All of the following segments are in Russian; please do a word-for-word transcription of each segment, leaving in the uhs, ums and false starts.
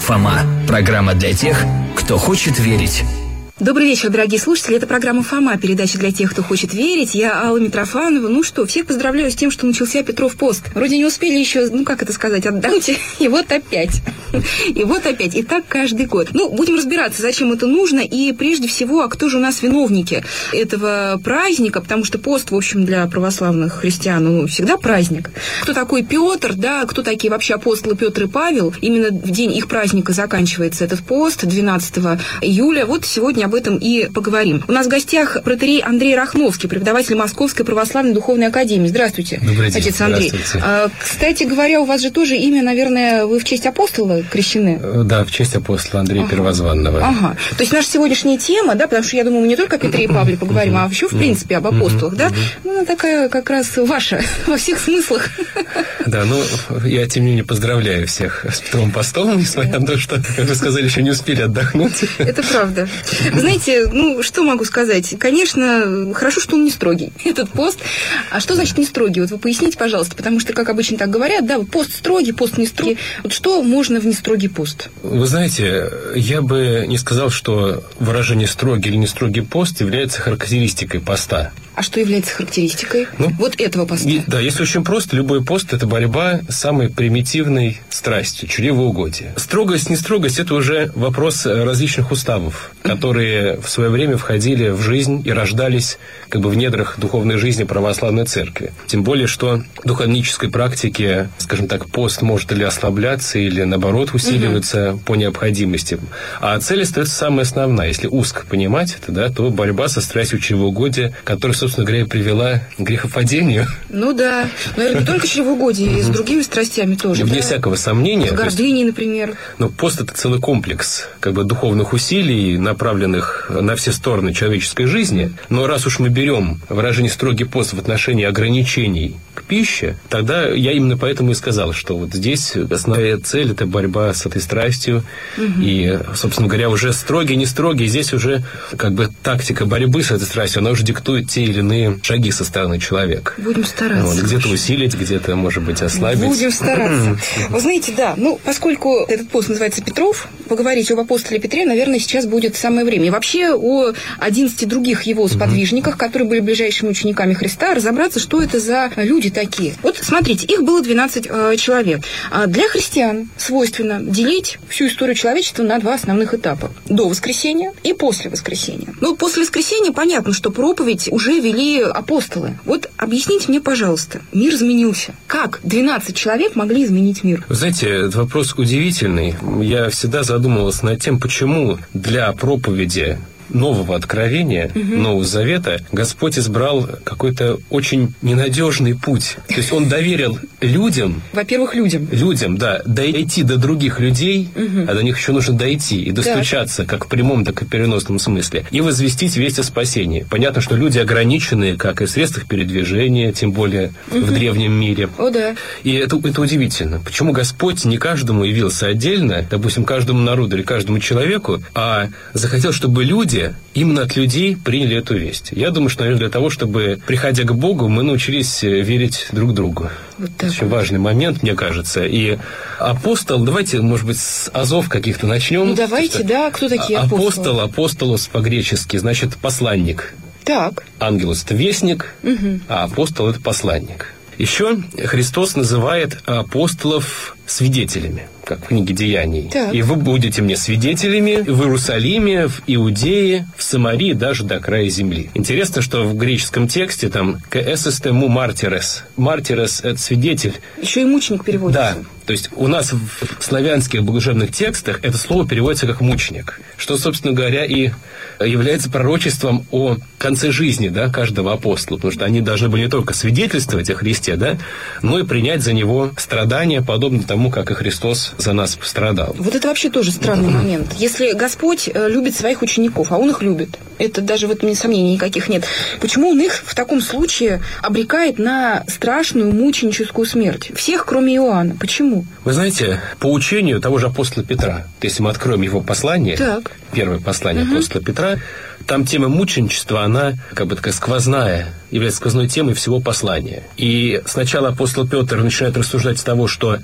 Фома. Программа для тех, кто хочет верить. Добрый вечер, дорогие слушатели. Это программа «Фома», передача для тех, кто хочет верить. Я Алла Митрофанова. Ну что, всех поздравляю с тем, что начался Петров пост. Вроде не успели еще, ну как это сказать, отдать, и вот опять. И вот опять. И так каждый год. Ну, будем разбираться, зачем это нужно, и прежде всего, а кто же у нас виновники этого праздника, потому что пост, в общем, для православных христиан, ну, всегда праздник. Кто такой Петр, да, кто такие вообще апостолы Петр и Павел. Именно в день их праздника заканчивается этот пост, двенадцатого июля. Вот сегодня об этом и поговорим. У нас в гостях протоиерей Андрей Рахновский, преподаватель Московской православной духовной академии. Здравствуйте, Добрый день. отец Андрей. А, кстати говоря, у вас же тоже имя, наверное, вы в честь апостола крещены? Да, в честь апостола Андрея ага. Первозванного. Ага. То есть наша сегодняшняя тема, да, потому что я думаю, мы не только о Петре и Павле поговорим, а вообще, в принципе, об апостолах, да? Ну, она такая как раз ваша, во всех смыслах. Да, ну, я, тем не менее, поздравляю всех с Петровым постом, несмотря на то, что, как вы сказали, еще не успели отдохнуть. Это правда. Знаете, ну, что могу сказать? Конечно, хорошо, что он не строгий, этот пост. А что значит не строгий? Вот вы поясните, пожалуйста, потому что, как обычно так говорят, да, пост строгий, пост не строгий. Вот что можно в нестрогий пост? Вы знаете, я бы не сказал, что выражение «строгий» или «не строгий пост» является характеристикой поста. А что является характеристикой ну, вот этого поста? И, да, если очень просто, любой пост – это борьба с самой примитивной страстью, чревоугодие. Строгость, не строгость – это уже вопрос различных уставов, которые в свое время входили в жизнь и рождались как бы в недрах духовной жизни православной церкви. Тем более, что в духовнической практике, скажем так, пост может или ослабляться, или, наоборот, усиливаться угу. по необходимости. А цель остается самая основная. Если узко понимать это, да, то борьба со страстью чревоугодия, которая, собственно говоря, привела к грехопадению. Ну да. Но не только чревоугодие, и с другими страстями тоже. Вне да? всякого сомнения. С гордыней, например. Но пост – это целый комплекс как бы духовных усилий, направленных на все стороны человеческой жизни. Но раз уж мы берем выражение «строгий пост» в отношении ограничений к пище, тогда я именно поэтому и сказал, что вот здесь основная цель – это борьба с этой страстью. Угу. И, собственно говоря, уже строгий, не строгий, здесь уже как бы тактика борьбы с этой страстью, она уже диктует те или иные шаги со стороны человека. Будем стараться. Вот, где-то усилить, где-то, может быть, ослабить. Будем стараться. Вы знаете, да, ну, поскольку этот пост называется Петров, поговорить об апостоле Петре, наверное, сейчас будет самое время. И вообще о одиннадцати других его сподвижниках, которые были ближайшими учениками Христа, разобраться, что это за люди такие. Вот, смотрите, их было двенадцать э, человек. А для христиан свойственно делить всю историю человечества на два основных этапа. До воскресения и после воскресения. Ну, после воскресения понятно, что проповедь уже вели апостолы. Вот объясните мне, пожалуйста, мир изменился. Как двенадцать человек могли изменить мир? Вы знаете, этот вопрос удивительный. Я всегда задумывался над тем, почему для проповеди нового откровения, угу. Нового Завета, Господь избрал какой-то очень ненадежный путь. То есть Он доверил людям... Во-первых, людям. Людям, да. Дойти до других людей, угу. а до них еще нужно дойти и достучаться, так. Как в прямом, так и в переносном смысле, и возвестить весть о спасении. Понятно, что люди ограничены как и в средствах передвижения, тем более угу. в древнем мире. О, да. И это, это удивительно. Почему Господь не каждому явился отдельно, допустим, каждому народу или каждому человеку, а захотел, чтобы люди именно от людей приняли эту весть. Я думаю, что, наверное, для того, чтобы, приходя к Богу, мы научились верить друг другу. Вот это очень важный момент, мне кажется. И апостол, давайте, может быть, с азов каких-то начнем. Ну, давайте, да. Кто такие апостолы? Апостол, апостолос по-гречески, значит, посланник. Так. Ангелос – это вестник, угу. а апостол – это посланник. Еще Христос называет апостолов свидетелями, как в книге Деяний. Так. И вы будете мне свидетелями в Иерусалиме, в Иудее, в Самарии, даже до края земли. Интересно, что в греческом тексте там «кэсэстэ му мартирес». Мартирес – это свидетель. Еще и мученик переводится. Да. То есть у нас в славянских богослужебных текстах это слово переводится как «мученик», что, собственно говоря, и является пророчеством о конце жизни, да, каждого апостола, потому что они должны были не только свидетельствовать о Христе, да, но и принять за Него страдания, подобно тому, как и Христос за нас пострадал. Вот это вообще тоже странный момент. Если Господь любит своих учеников, а Он их любит, это даже в этом сомнений никаких нет, почему Он их в таком случае обрекает на страшную мученическую смерть? Всех, кроме Иоанна. Почему? Вы знаете, по учению того же апостола Петра, если мы откроем его послание, так. первое послание угу. апостола Петра, там тема мученичества, она как бы такая сквозная, является сквозной темой всего послания. И сначала апостол Петр начинает рассуждать с того, что страдания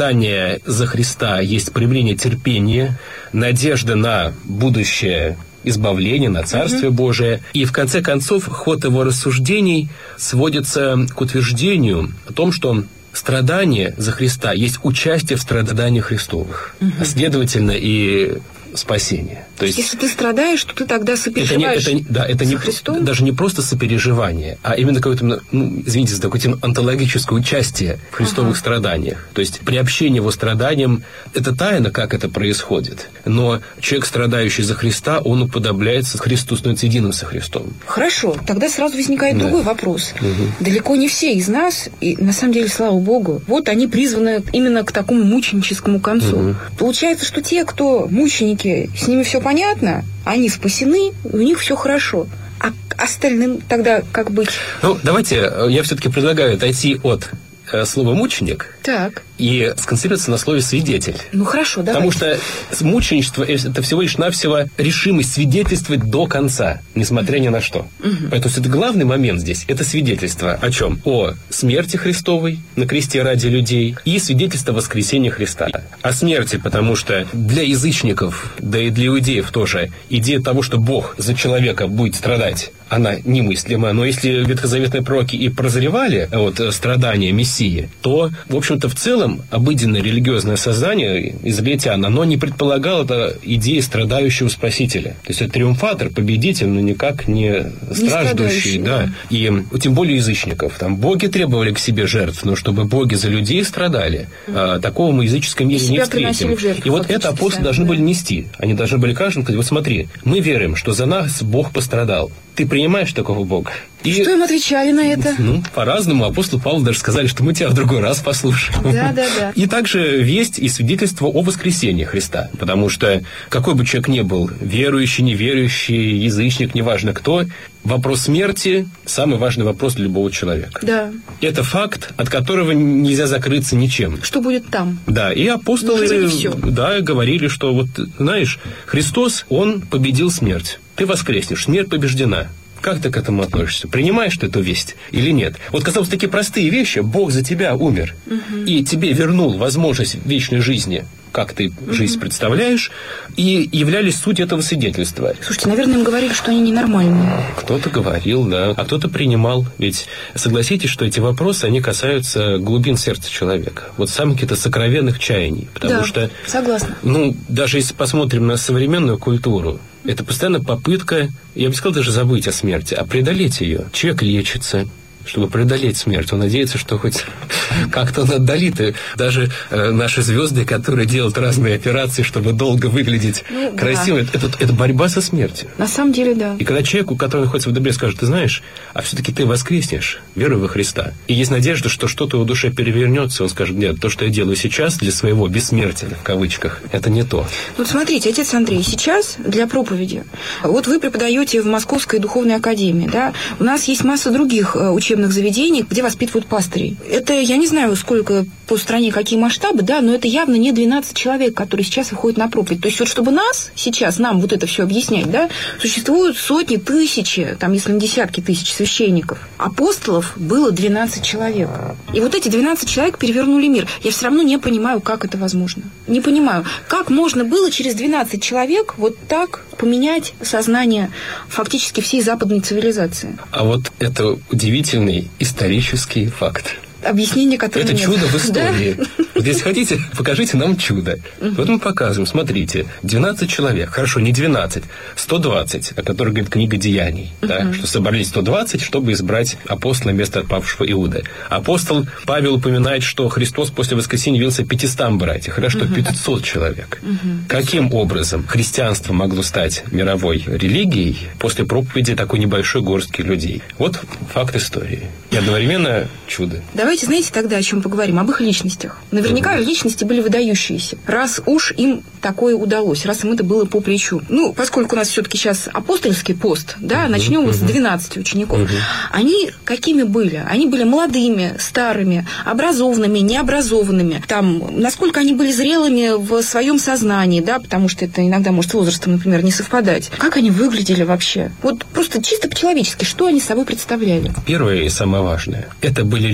страдания за Христа есть проявление терпения, надежда на будущее избавление, на Царствие uh-huh. Божие. И, в конце концов, ход его рассуждений сводится к утверждению о том, что страдание за Христа есть участие в страданиях Христовых, uh-huh. а следовательно и спасение. То есть, если ты страдаешь, то ты тогда сопереживаешь это не, это, да, это не, Христом? Даже не просто сопереживание, а именно какое-то, ну, извините за такое антологическое участие в христовых ага. страданиях. То есть приобщение его страданиям – это тайна, как это происходит. Но человек, страдающий за Христа, он уподобляется Христу, становится единым со Христом. Хорошо, тогда сразу возникает да. другой вопрос. Угу. Далеко не все из нас, и на самом деле, слава Богу, вот они призваны именно к такому мученическому концу. Угу. Получается, что те, кто мученики, с ними все понятно, они спасены, у них все хорошо. А остальным тогда как быть? Ну, давайте, я все-таки предлагаю отойти от э, слова «мученик» так. и сконцентрироваться на слове «свидетель». Ну, хорошо, давай. Потому что мученичество – это всего лишь навсего решимость свидетельствовать до конца, несмотря ни на что. Угу. Поэтому это главный момент здесь – это свидетельство о чем? О смерти Христовой на кресте ради людей и свидетельство воскресения Христа. О смерти, потому что для язычников, да и для иудеев тоже, идея того, что Бог за человека будет страдать, она немыслима. Но если ветхозаветные пророки и прозревали вот, страдания Мессии, то, в общем-то, в целом обыденное религиозное сознание израильтян, оно не предполагало это идеи страдающего Спасителя. То есть это триумфатор, победитель, но никак не страждущий. Не да. И тем более язычников. Там боги требовали к себе жертв, но чтобы боги за людей страдали, mm. а, такого мы в языческом мире не встретим. Жертву, и вот это апостолы должны да. были нести. Они должны были каждому сказать: вот смотри, мы верим, что за нас Бог пострадал. Ты принимаешь такого Бога? И, что им отвечали на это? Ну, по-разному. Апостолу Павлу даже сказали, что мы тебя в другой раз послушаем. Да, да, да. И также весть и свидетельство о воскресении Христа. Потому что какой бы человек ни был, верующий, неверующий, язычник, неважно кто, вопрос смерти – самый важный вопрос для любого человека. Да. Это факт, от которого нельзя закрыться ничем. Что будет там? Да, и апостолы да, говорили, что вот, знаешь, Христос, Он победил смерть. Ты воскреснешь, смерть побеждена. Как ты к этому относишься? Принимаешь ты эту весть или нет? Вот, казалось, такие простые вещи. Бог за тебя умер, угу. и тебе вернул возможность вечной жизни, как ты угу. жизнь представляешь, и являлись суть этого свидетельства. Слушайте, наверное, им говорили, что они ненормальные. Кто-то говорил, да, а кто-то принимал. Ведь согласитесь, что эти вопросы, они касаются глубин сердца человека. Вот самых каких-то сокровенных чаяний. Потому да, что, согласна. Ну, даже если посмотрим на современную культуру, это постоянно попытка, я бы сказал, даже забыть о смерти, а преодолеть ее. Человек лечится, чтобы преодолеть смерть. Он надеется, что хоть как-то он отдалит. И даже э, наши звезды, которые делают разные операции, чтобы долго выглядеть ну, красиво, да. это, это борьба со смертью. На самом деле, да. И когда человеку, который находится в добре, скажет: ты знаешь, а все-таки ты воскреснешь, веруй во Христа. И есть надежда, что что-то в душе перевернется. Он скажет: нет, то, что я делаю сейчас для своего бессмертия, в кавычках, это не то. Вот смотрите, отец Андрей, сейчас для проповеди. Вот вы преподаете в Московской духовной академии, да? У нас есть масса других учебников, учебных заведений, где воспитывают пастырей. Это, я не знаю, сколько по стране, какие масштабы, да, но это явно не двенадцать человек, которые сейчас выходят на проповедь. То есть вот чтобы нас, сейчас, нам вот это все объяснять, да, существуют сотни, тысячи, там, если не десятки тысяч священников. Апостолов было двенадцать человек. И вот эти двенадцать человек перевернули мир. Я все равно не понимаю, как это возможно. Не понимаю, как можно было через двенадцать человек вот так поменять сознание фактически всей западной цивилизации. А вот это удивительный исторический факт. Объяснение, которое это нет. чудо в истории. Да? Вот если хотите, покажите нам чудо. Uh-huh. Вот мы показываем, смотрите, двенадцать человек, хорошо, не двенадцать, сто двадцать, о которых говорит книга Деяний, uh-huh. да, что собрались сто двадцать, чтобы избрать апостола вместо отпавшего Иуды. Апостол Павел упоминает, что Христос после воскресения явился пятистам братьям, хорошо, uh-huh. пятьсот человек. Uh-huh. Каким образом христианство могло стать мировой религией после проповеди такой небольшой горстки людей? Вот факт истории. И одновременно чудо. Давайте, знаете, тогда о чем поговорим? Об их личностях. Наверняка uh-huh. личности были выдающиеся. Раз уж им такое удалось, раз им это было по плечу. Ну, поскольку у нас все-таки сейчас апостольский пост, да, uh-huh. начнем uh-huh. с двенадцати учеников. Uh-huh. Они какими были? Они были молодыми, старыми, образованными, необразованными. Там, насколько они были зрелыми в своем сознании, да, потому что это иногда может с возрастом, например, не совпадать. Как они выглядели вообще? Вот просто чисто по-человечески, что они собой представляли? Первое и самое важное. Это были люди,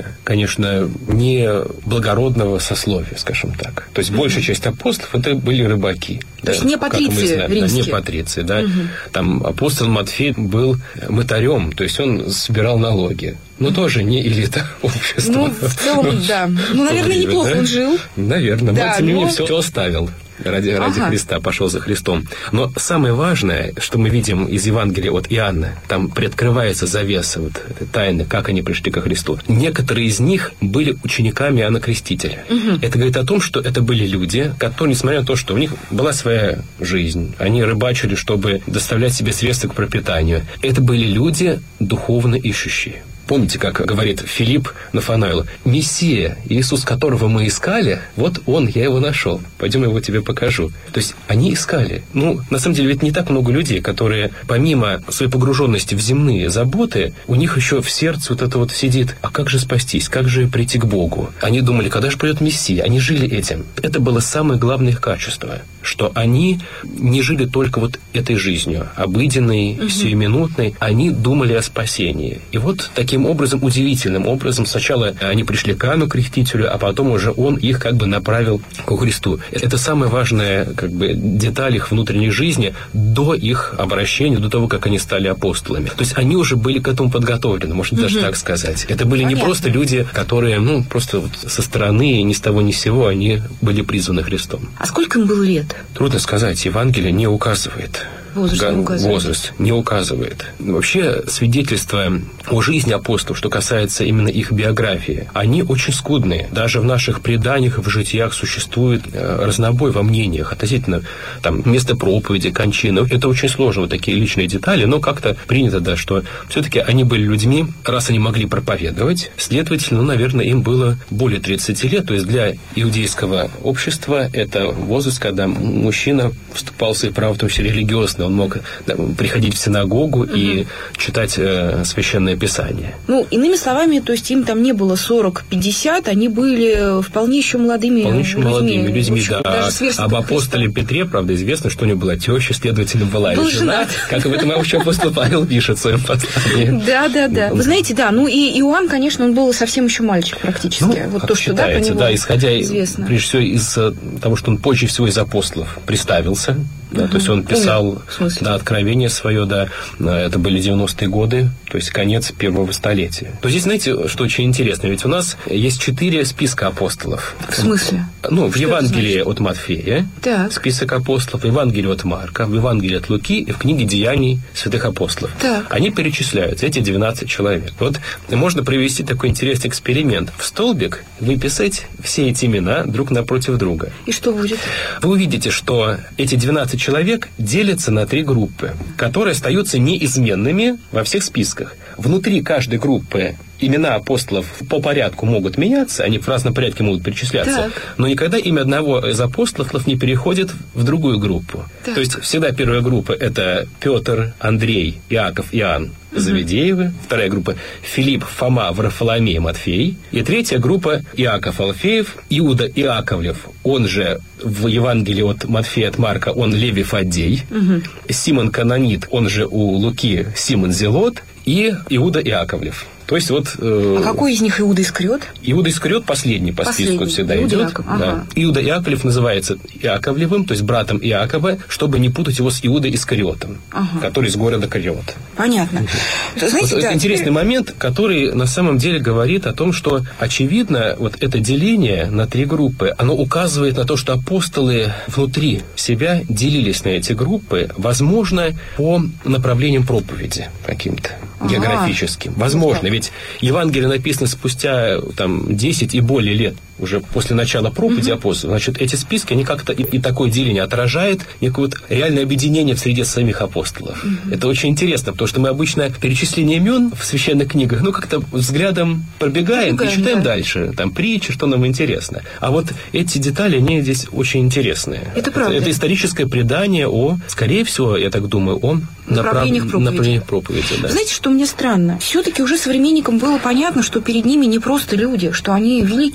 были, конечно, не благородного сословия, скажем так. То есть mm-hmm. большая часть апостолов это были рыбаки. То да, есть не патриции римские. Да, не патриции, да. Mm-hmm. Там апостол Матфей был мытарем, то есть он собирал налоги. Но тоже не элита общества. Ну, в целом, ну, да. Ну, наверное, неплохо да? он жил. Наверное, да, но тем не менее но... все оставил. Ради, ага. ради Христа, пошел за Христом. Но самое важное, что мы видим из Евангелия от Иоанна, там приоткрывается завеса вот этой тайны, как они пришли ко Христу. Некоторые из них были учениками Иоанна Крестителя. Угу. Это говорит о том, что это были люди, которые, несмотря на то, что у них была своя жизнь, они рыбачили, чтобы доставлять себе средства к пропитанию, это были люди духовно ищущие. Помните, как говорит Филипп Нафанаилу: «Мессия, Иисус, которого мы искали, вот он, я его нашел. Пойдем, я его тебе покажу». То есть они искали. Ну, на самом деле, ведь не так много людей, которые, помимо своей погруженности в земные заботы, у них еще в сердце вот это вот сидит: а как же спастись, как же прийти к Богу? Они думали, когда же придет Мессия? Они жили этим. Это было самое главное их качество, что они не жили только вот этой жизнью, обыденной, угу. сиюминутной. Они думали о спасении. И вот таким Таким образом, удивительным образом, сначала они пришли к Иоанну Крестителю, а потом уже он их как бы направил ко Христу. Это самая важная как бы деталь их внутренней жизни до их обращения, до того, как они стали апостолами. То есть они уже были к этому подготовлены, можно угу. даже так сказать. Это были Понятно. Не просто люди, которые, ну, просто вот со стороны, ни с того ни с сего, они были призваны Христом. А сколько им было лет? Трудно сказать, Евангелие не указывает. Возраст не указывает. Возраст не указывает. Вообще, свидетельства о жизни апостолов, что касается именно их биографии, они очень скудные. Даже в наших преданиях, в житиях существует разнобой во мнениях относительно там, места проповеди, кончины. Это очень сложно, вот такие личные детали, но как-то принято, да, что все-таки они были людьми, раз они могли проповедовать, следовательно, ну, наверное, им было более тридцати лет, то есть для иудейского общества это возраст, когда мужчина вступал в свои права, в том числе религиозные. Он мог да, приходить в синагогу угу. и читать э, Священное Писание. Ну, иными словами, то есть им там не было сорок-пятьдесят, они были вполне еще молодыми вполне еще людьми. молодыми людьми, общем, да. А, об апостоле Петре, правда, известно, что у него была теща, следовательно, была Был и жена, женат. Как об этом вообще апостол Павел пишет в своем послании. Да, да, да. Вы знаете, да, ну и Иоанн, конечно, он был совсем еще мальчик практически. Ну, вот как то, что, да, по нему да, исходя, известно. Прежде всего, из того, что он позже всего из апостолов представился. Да, угу. То есть он писал да, откровение свое, да, это были девяностые годы, то есть конец первого столетия. То здесь, знаете, что очень интересно, ведь у нас есть четыре списка апостолов. В смысле? Ну, в что Евангелии от Матфея так. список апостолов, в Евангелии от Марка, в Евангелии от Луки и в книге Деяний святых апостолов. Так. Они перечисляются, эти двенадцать человек. Вот можно провести такой интересный эксперимент. В столбик выписать все эти имена друг напротив друга. И что будет? Вы увидите, что эти двенадцать человек делятся на три группы, которые остаются неизменными во всех списках. Внутри каждой группы имена апостолов по порядку могут меняться, они в разном порядке могут перечисляться, так. но никогда имя одного из апостолов не переходит в другую группу. Так. То есть всегда первая группа – это Петр, Андрей, Иаков, Иоанн, Завидеевы. Вторая группа – Филипп, Фома, Варфоломей, Матфей. И третья группа – Иаков Алфеев, Иуда Иаковлев, он же в Евангелии от Матфея, от Марка, он Левий Фаддей, угу. Симон Канонит, он же у Луки Симон Зелот, и Иуда Иаковлев. То есть вот... Э, а какой из них Иуда Искариот? Иуда Искариот последний по последний. списку всегда Иуда идет. Иаков. Ага. Да. Иуда Иаковлев называется Иаковлевым, то есть братом Иакова, чтобы не путать его с Иудой Искариотом, ага. который из города Кариот. Понятно. Угу. Знаете, вот да, интересный теперь... момент, который на самом деле говорит о том, что, очевидно, вот это деление на три группы, оно указывает на то, что апостолы внутри себя делились на эти группы, возможно, по направлениям проповеди каким-то ага. географическим. Возможно, ведь Евангелие написано спустя там, десять и более лет уже после начала проповеди mm-hmm. апостолов. Значит, эти списки, они как-то и, и такое деление отражает некое вот реальное объединение в среде самих апостолов. Mm-hmm. Это очень интересно, потому что мы обычно перечисление имен в священных книгах, ну, как-то взглядом пробегаем, пробегаем и читаем да. дальше, там, притчи, что нам интересно. А вот эти детали, они здесь очень интересные. Это правда. Это, это историческое предание о, скорее всего, я так думаю, о направлениях проповеди. Направлениях проповеди да. Знаете, что мне странно? Все-таки уже современникам было понятно, что перед ними не просто люди, что они великие.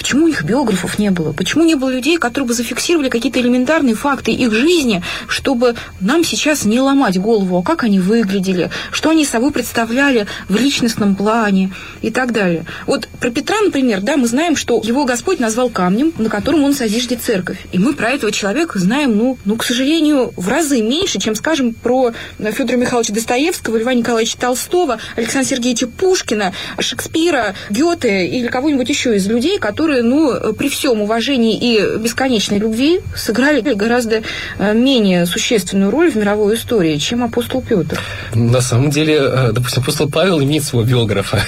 почему у них биографов не было? Почему не было людей, которые бы зафиксировали какие-то элементарные факты их жизни, чтобы нам сейчас не ломать голову, а как они выглядели, что они собой представляли в личностном плане и так далее. Вот про Петра, например, да, мы знаем, что его Господь назвал камнем, на котором он созиждет церковь. И мы про этого человека знаем, ну, ну, к сожалению, в разы меньше, чем, скажем, про Федора Михайловича Достоевского, Льва Николаевича Толстого, Александра Сергеевича Пушкина, Шекспира, Гёте или кого-нибудь еще из людей, которые, ну, при всем уважении и бесконечной любви сыграли гораздо менее существенную роль в мировой истории, чем апостол Петр. На самом деле, допустим, апостол Павел имеет своего биографа,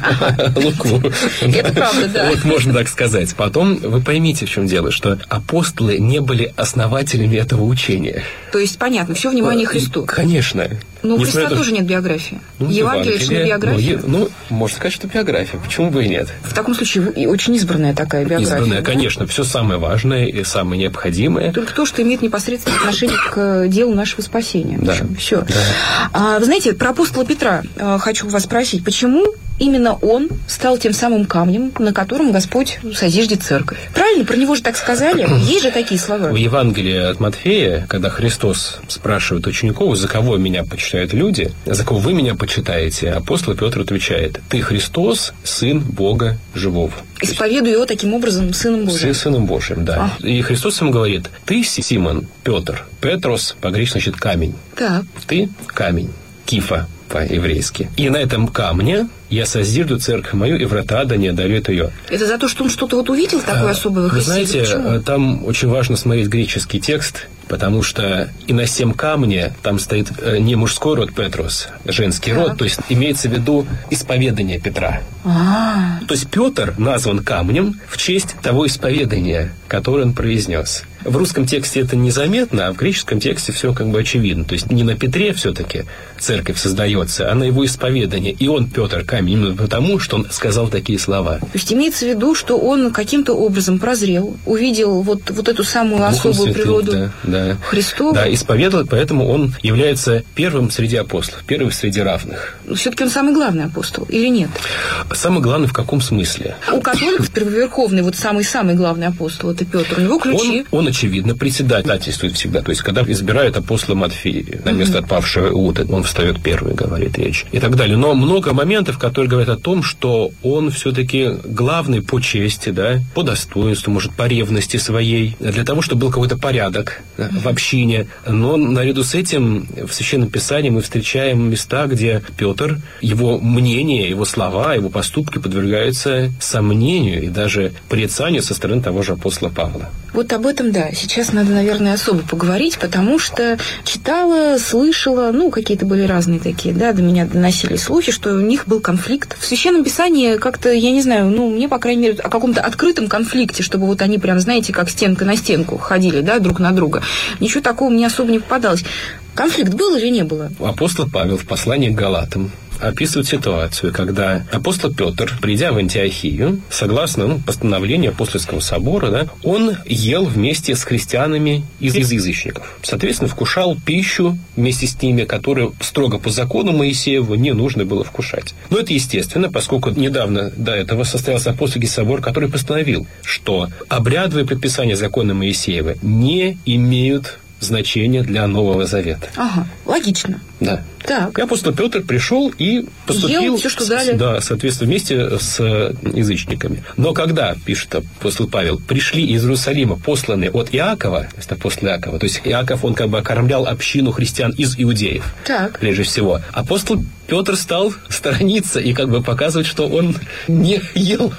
Луку. Это правда, да. Вот можно так сказать. Потом вы поймите, в чем дело, что апостолы не были основателями этого учения. То есть, понятно, все внимание Христу. Конечно. Но у Христа тоже нет биографии. Ну, Евангелие, это не биография. Ну, можно сказать, что биография. Почему бы и нет? В таком случае очень избранная такая биография. Избранная, да? Конечно. Все самое важное и самое необходимое. Только то, что имеет непосредственное отношение к делу нашего спасения. Да. Все. Да. А, вы знаете, про апостола Петра хочу вас спросить. Почему именно он стал тем самым камнем, на котором Господь созиждет церковь? Правильно? Про него же так сказали. Есть же такие слова. В Евангелии от Матфея, когда Христос спрашивает учеников, за кого меня почитают люди, за кого вы меня почитаете, апостол Петр отвечает: ты Христос, Сын Бога Живого. Исповедую его таким образом Сыном Божиим. Сыном Божиим, да. А. И Христос ему говорит: ты, Симон, Петр, Петрос, по-гречески значит камень. Так. Ты камень, кифа по-еврейски. И на этом камне я созижду церковь мою, и врата ада не одолеют ее. Это за то, что он что-то вот увидел такое а, особое в Христе? Вы знаете, почему? Там очень важно смотреть греческий текст, потому что и на сем камне там стоит не мужской род Петрос, женский так. род, то есть имеется в виду исповедание Петра. А-а-а. То есть Петр назван камнем в честь того исповедания, которое он произнес. В русском тексте это незаметно, а в греческом тексте все как бы очевидно. То есть не на Петре все-таки церковь создается, а на его исповедании. И он, Петр, камень, именно потому, что он сказал такие слова. То есть имеется в виду, что он каким-то образом прозрел, увидел вот, вот эту самую Духом особую Святым, природу да, да. Христову. Да, исповедовал, поэтому он является первым среди апостолов, первым среди равных. Но все-таки он самый главный апостол, или нет? Самый главный в каком смысле? У католиков первоверховный, вот самый-самый главный апостол, это Петр. У него ключи. Он, он очевидно, председательствует всегда. То есть, когда избирают апостола Матфея на место uh-huh. отпавшего Иуды, он встает первый, говорит речь, и так далее. Но много моментов, которые говорят о том, что он все-таки главный по чести, да, по достоинству, может, по ревности своей, для того, чтобы был какой-то порядок uh-huh. в общине. Но наряду с этим в Священном Писании мы встречаем места, где Петр, его мнение, его слова, его поступки подвергаются сомнению и даже порицанию со стороны того же апостола Павла. Вот об этом, да, сейчас надо, наверное, особо поговорить, потому что читала, слышала, ну, какие-то были разные такие, да, до меня доносили слухи, что у них был конфликт. В Священном Писании как-то, я не знаю, ну, мне, по крайней мере, о каком-то открытом конфликте, чтобы вот они прям, знаете, как стенка на стенку ходили, да, друг на друга. Ничего такого мне особо не попадалось. Конфликт был или не было? Апостол Павел в послании к Галатам описывает ситуацию, когда апостол Петр, придя в Антиохию, согласно ну, постановлению апостольского собора, да, он ел вместе с христианами из, из язычников. Соответственно, вкушал пищу вместе с ними, которую строго по закону Моисееву не нужно было вкушать. Но это естественно, поскольку недавно до этого состоялся апостольский собор, который постановил, что обрядовые предписания закона Моисеева не имеют значения для Нового Завета. Ага, логично. Да. Так. И апостол Петр пришел и поступил Ел все, что дали. Да, соответственно, вместе с язычниками. Но когда, пишет апостол Павел, пришли из Иерусалима посланные от Иакова, то есть апостол Иакова, то есть Иаков, он как бы окормлял общину христиан из иудеев, так. прежде всего. Апостол Петр стал сторониться и как бы показывать, что он не ел.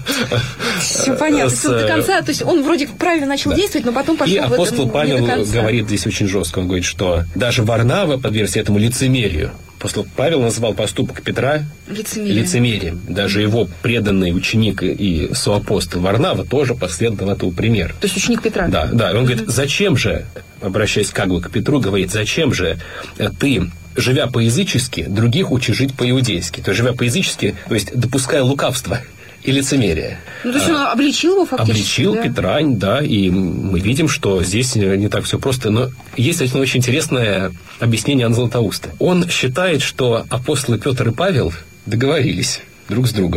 Все понятно. С... До конца, то есть он вроде правильно начал да. действовать, но потом пошел и в апостол этом Павел не до конца. Говорит здесь очень жестко. Он говорит, что даже Варнава подвергся этому лицемерию. Апостол Павел назвал поступок Петра лицемерием. лицемерием. Даже его преданный ученик и соапостол Варнава тоже последовал этому примеру. То есть ученик Петра? Да, да. И он говорит, зачем же, обращаясь как бы к Петру, говорит, зачем же ты, живя по-язычески, других учишь жить по-иудейски? То есть, живя по-язычески, то есть, допуская лукавство и лицемерие. Ну, то есть он а, обличил его фактически, Обличил да? Петра, да, и мы видим, что здесь не так все просто. Но есть очень, очень интересное объяснение Иоанна Златоуста. Он считает, что апостолы Петр и Павел договорились друг с другом.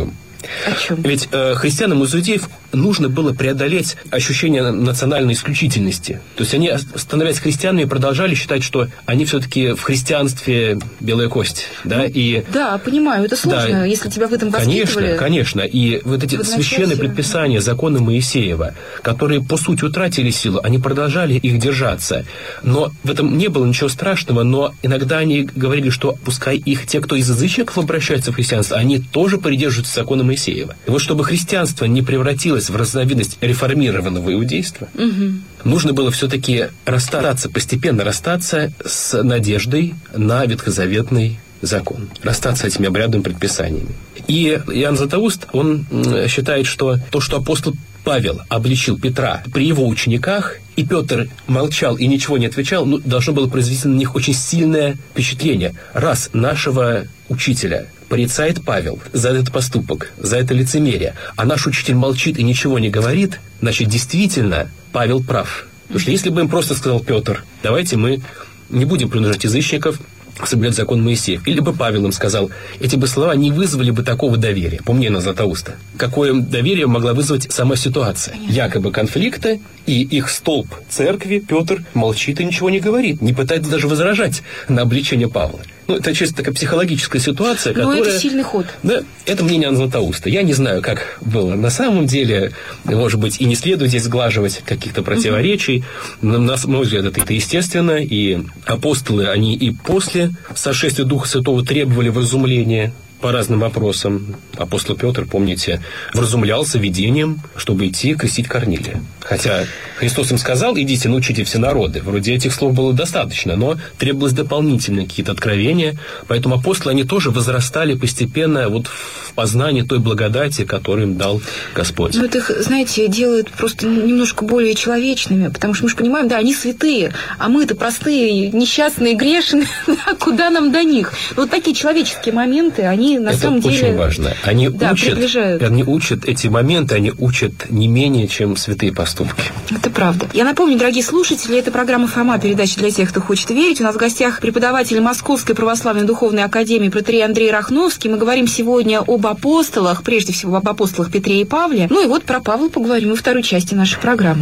О чем? Ведь э, христианам из иудеев нужно было преодолеть ощущение национальной исключительности. То есть они, становясь христианами, продолжали считать, что они все-таки в христианстве белая кость. Да, и, да, понимаю, это сложно, да, если тебя в этом воспитывали. Конечно, конечно. И вот эти священные предписания, законы Моисеева, которые, по сути, утратили силу, они продолжали их держаться. Но в этом не было ничего страшного, но иногда они говорили, что пускай их, те, кто из язычников обращаются в христианство, они тоже придерживаются закона Моисеева. И вот чтобы христианство не превратилось в разновидность реформированного иудейства, угу. нужно было все-таки расстаться, постепенно расстаться с надеждой на ветхозаветный закон, расстаться с этими обрядовыми предписаниями. И Иоанн Златоуст, он считает, что то, что апостол Павел обличил Петра при его учениках, и Петр молчал и ничего не отвечал, ну, должно было произвести на них очень сильное впечатление. Раз нашего учителя порицает Павел за этот поступок, за это лицемерие, а наш учитель молчит и ничего не говорит, значит, действительно, Павел прав. Потому что если бы им просто сказал Петр, давайте мы не будем принуждать язычников соблюдать закон Моисеев, или бы Павел им сказал, эти бы слова не вызвали бы такого доверия. По мнению Златоуста. Какое доверие могла вызвать сама ситуация? Понятно. Якобы конфликта, и их столб церкви, Петр, молчит и ничего не говорит, не пытается даже возражать на обличение Павла. Ну, это чисто такая психологическая ситуация, но которая... Но это сильный ход. Да, это мнение Иоанна Златоуста. Я не знаю, как было на самом деле. Может быть, и не следует здесь сглаживать каких-то противоречий. Но, на мой взгляд, это, это естественно. И апостолы, они и после сошествия Духа Святого требовали вразумления по разным вопросам. Апостол Петр, помните, вразумлялся видением, чтобы идти крестить Корнилия. Хотя Христос им сказал, идите, научите все народы. Вроде этих слов было достаточно, но требовалось дополнительные какие-то откровения. Поэтому апостолы, они тоже возрастали постепенно вот в познании той благодати, которую им дал Господь. Ну, это их, знаете, делает просто немножко более человечными, потому что мы же понимаем, да, они святые, а мы-то простые, несчастные, грешные, куда нам до них? Вот такие человеческие моменты, они на это самом деле... Это очень важно. Они, да, учат, они учат эти моменты, они учат не менее, чем святые поступки. Это правда. Я напомню, дорогие слушатели, это программа «Фома», передача для тех, кто хочет верить. У нас в гостях преподаватель Московской православной духовной академии протоиерей Андрей Рахновский. Мы говорим сегодня об апостолах, прежде всего об апостолах Петре и Павле. Ну и вот про Павла поговорим во второй части нашей программы.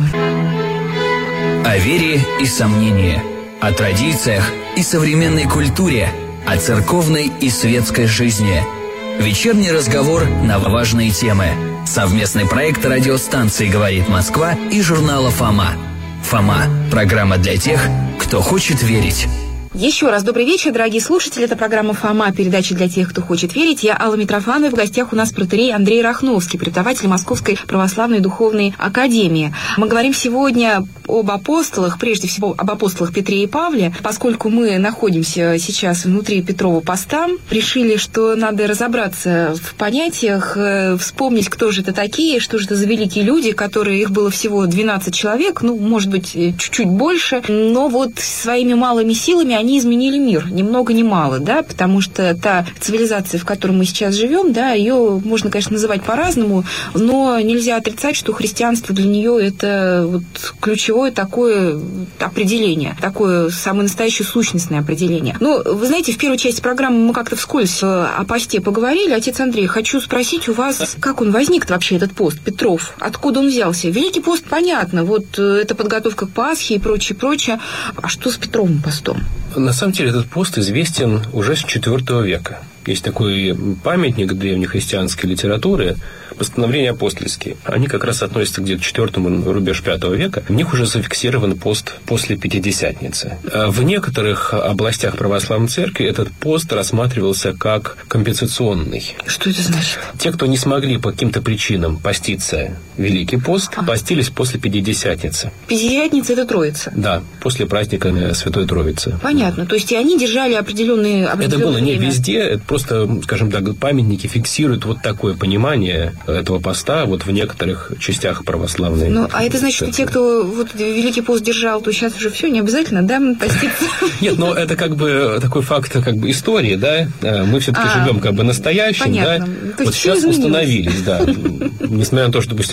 О вере и сомнении, о традициях и современной культуре, о церковной и светской жизни. Вечерний разговор на важные темы. Совместный проект радиостанции «Говорит Москва» и журнала «Фома». «Фома» – программа для тех, кто хочет верить. Еще раз добрый вечер, дорогие слушатели. Это программа «Фома», передача для тех, кто хочет верить. Я Алла Митрофанова. В гостях у нас протоиерей Андрей Рахновский, преподаватель Московской православной духовной академии. Мы говорим сегодня об апостолах, прежде всего об апостолах Петре и Павле. Поскольку мы находимся сейчас внутри Петрова поста, решили, что надо разобраться в понятиях, вспомнить, кто же это такие, что же это за великие люди, которые, их было всего двенадцать человек, ну, может быть, чуть-чуть больше, но вот своими малыми силами они изменили мир, ни много ни мало, да, потому что та цивилизация, в которой мы сейчас живем, да, ее можно, конечно, называть по-разному, но нельзя отрицать, что христианство для нее это вот ключевое такое определение, такое самое настоящее сущностное определение. Ну, вы знаете, в первой части программы мы как-то вскользь о посте поговорили. Отец Андрей, хочу спросить у вас, как он возник вообще, этот пост, Петров, откуда он взялся? Великий пост, понятно, вот это подготовка к Пасхе и прочее, прочее. А что с Петровым постом? На самом деле этот пост известен уже с четвёртого века. Есть такой памятник древнехристианской литературы, постановления апостольские. Они как раз относятся где-то к четвёртому рубеж пятого века. В них уже зафиксирован пост после Пятидесятницы. В некоторых областях православной церкви этот пост рассматривался как компенсационный. Что это значит? Те, кто не смогли по каким-то причинам поститься Великий пост, а. постились после Пятидесятницы. Пятидесятница – это Троица? Да, после праздника Святой Троицы. Понятно. То есть и они держали определенные, определенные Это было не время. Везде, это просто, скажем так, памятники фиксируют вот такое понимание этого поста вот в некоторых частях православной. Ну, а это значит, что те, кто вот Великий пост держал, то сейчас уже все, не обязательно, да, поститься? Нет, но это как бы такой факт как бы истории, да. Мы все-таки живем как бы настоящим, да. Вот сейчас установились, да. Несмотря на то, что, допустим,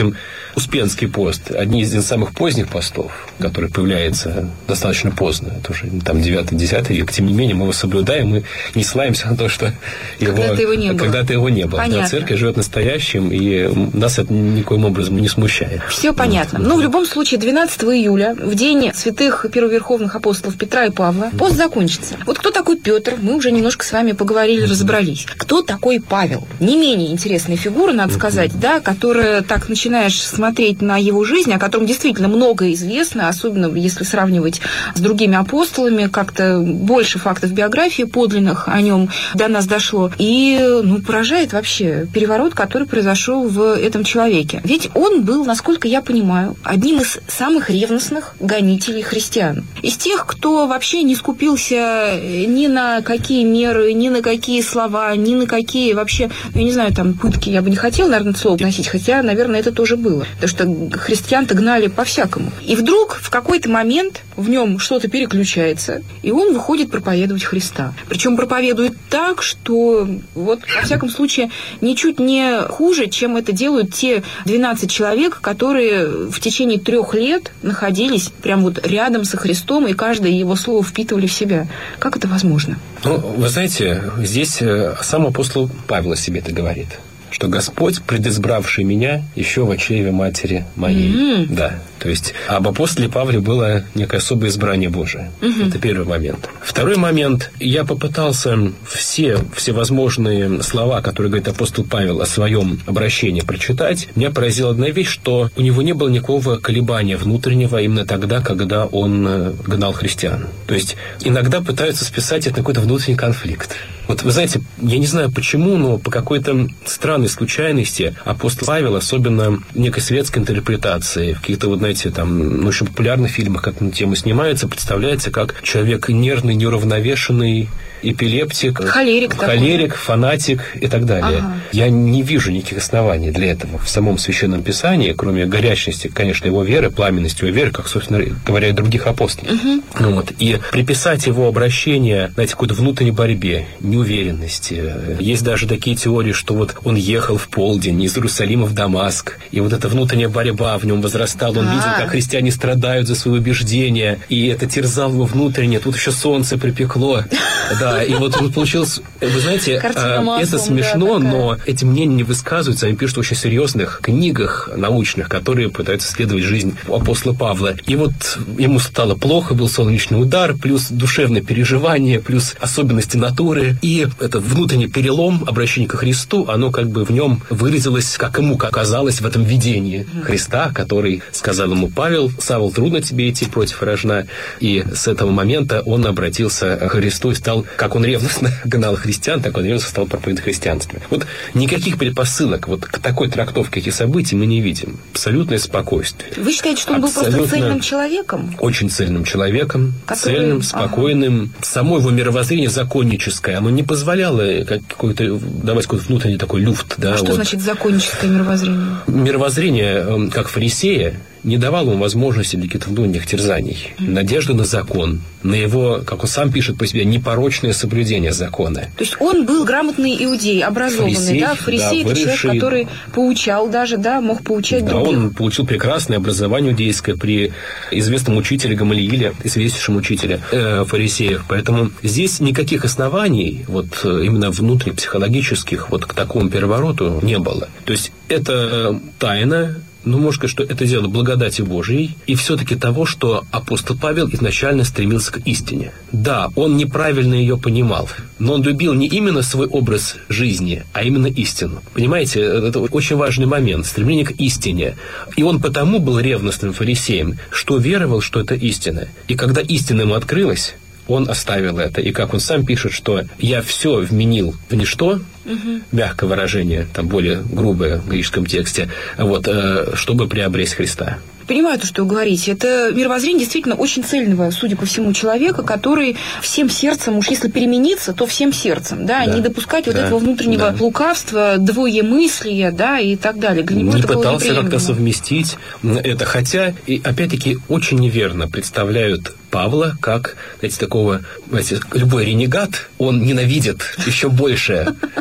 Успенский пост, одни из самых поздних постов, который появляется достаточно поздно, это уже там девятый-десятый век, тем не менее мы его соблюдаем, мы не ссылаемся на то, что его, когда-то его не было. Когда-то его не было. Да, церковь живет настоящим, и нас это никоим образом не смущает. Все понятно. Вот. Ну, в любом случае, двенадцатого июля, в день святых первоверховных апостолов Петра и Павла, пост закончится. Вот кто такой Петр, мы уже немножко с вами поговорили, разобрались. Кто такой Павел? Не менее интересная фигура, надо сказать, да, которая, так начинаешь смотреть на его жизнь, о котором действительно многое известно, особенно если сравнивать с другими апостолами, как-то больше фактов биографии подлинных о нем до нас дошло. И, ну, поражает вообще переворот, который произошел в этом человеке. Ведь он был, насколько я понимаю, одним из самых ревностных гонителей христиан. Из тех, кто вообще не скупился ни на какие меры, ни на какие слова, ни на какие вообще, я не знаю, там, пытки, я бы не хотела, наверное, это слово носить, хотя, наверное, это тоже было. Потому что христиан-то гнали по-всякому. И вдруг в какой-то момент в нем что-то переключается, и он выходит проповедовать Христа. Причем проповедует так, что вот, во всяком случае, ничуть не хуже, чем это делают те двенадцать человек, которые в течение трех лет находились прям вот рядом со Христом, и каждое его слово впитывали в себя. Как это возможно? Ну, вы знаете, здесь сам апостол Павел о себе это говорит, что Господь, предизбравший меня еще в чреве матери моей. Mm-hmm. Да. То есть об апостоле Павле было некое особое избрание Божие. Mm-hmm. Это первый момент. Второй момент. Я попытался все всевозможные слова, которые говорит апостол Павел о своем обращении, прочитать. Меня поразила одна вещь, что у него не было никакого колебания внутреннего именно тогда, когда он гнал христиан. То есть иногда пытаются списать это на какой-то внутренний конфликт. Вот вы знаете, я не знаю почему, но по какой-то странной случайности апостол Павел, особенно в некой светской интерпретации, в каких-то, вот, знаете, там, ну, очень популярных фильмах, как на тему снимается, представляется как человек нервный, неуравновешенный, эпилептик, холерик, холерик фанатик и так далее. Ага. Я не вижу никаких оснований для этого в самом Священном Писании, кроме горячности, конечно, его веры, пламенности его веры, как, собственно говоря, и других апостолов. Угу. Ну, вот. И приписать его обращение, знаете, какой-то внутренней борьбе, неуверенности. Есть даже такие теории, что вот он ехал в полдень из Иерусалима в Дамаск, и вот эта внутренняя борьба в нем возрастала. Он А-а-а. видел, как христиане страдают за свои убеждения, и это терзало его внутренне. Тут еще солнце припекло. Да, и вот получилось, вы знаете, маслом, это смешно, да, но эти мнения не высказываются, они пишут в очень серьезных книгах научных, которые пытаются исследовать жизнь апостола Павла. И вот ему стало плохо, был солнечный удар, плюс душевное переживание, плюс особенности натуры. И этот внутренний перелом, обращение к Христу, оно как бы в нем выразилось, как ему оказалось, в этом видении Христа, который сказал ему: Павел, Савл, трудно тебе идти против рожна. И с этого момента он обратился к Христу и стал, как он ревностно гнал христиан, так он ревностно стал проповедовать христианство. Вот никаких предпосылок вот к такой трактовке этих событий мы не видим. Абсолютное спокойствие. Вы считаете, что он Абсолютно... был просто цельным человеком? Очень цельным человеком, который... цельным, спокойным. Ага. Само его мировоззрение законническое, оно не позволяло какой-то, давать какой-то внутренний такой люфт. Да, а что вот. значит законническое мировоззрение? Мировоззрение, как фарисея, не давал ему возможности для каких-то внутренних терзаний. Mm-hmm. Надежды на закон, на его, как он сам пишет по себе, непорочное соблюдение закона. То есть он был грамотный иудей, образованный, фарисей, да? Фарисей, да, это человек, который поучал даже, да, мог поучать да, других. Он получил прекрасное образование иудейское при известном учителе Гамалииле, известнейшем учителе э, фарисеев. Поэтому здесь никаких оснований, вот именно внутренних психологических, вот к такому перевороту не было. То есть это тайна. Ну, можно сказать, что это дело благодати Божией и все-таки того, что апостол Павел изначально стремился к истине. Да, он неправильно ее понимал, но он любил не именно свой образ жизни, а именно истину. Понимаете, это очень важный момент, стремление к истине. И он потому был ревностным фарисеем, что веровал, что это истина. И когда истина ему открылась, он оставил это. И как он сам пишет, что «я все вменил в ничто», угу. мягкое выражение, там более грубое в греческом тексте, вот, чтобы приобрести Христа. Понимаю то, что вы говорите. Это мировоззрение действительно очень цельного, судя по всему, человека, который всем сердцем, уж если перемениться, то всем сердцем, да, да. не допускать да. вот этого внутреннего да. лукавства, двоемыслия, да, и так далее. Для него не это пытался было как-то совместить это, хотя, и, опять-таки, очень неверно представляют Павла как, знаете, такого, знаете, любой ренегат, он ненавидит еще больше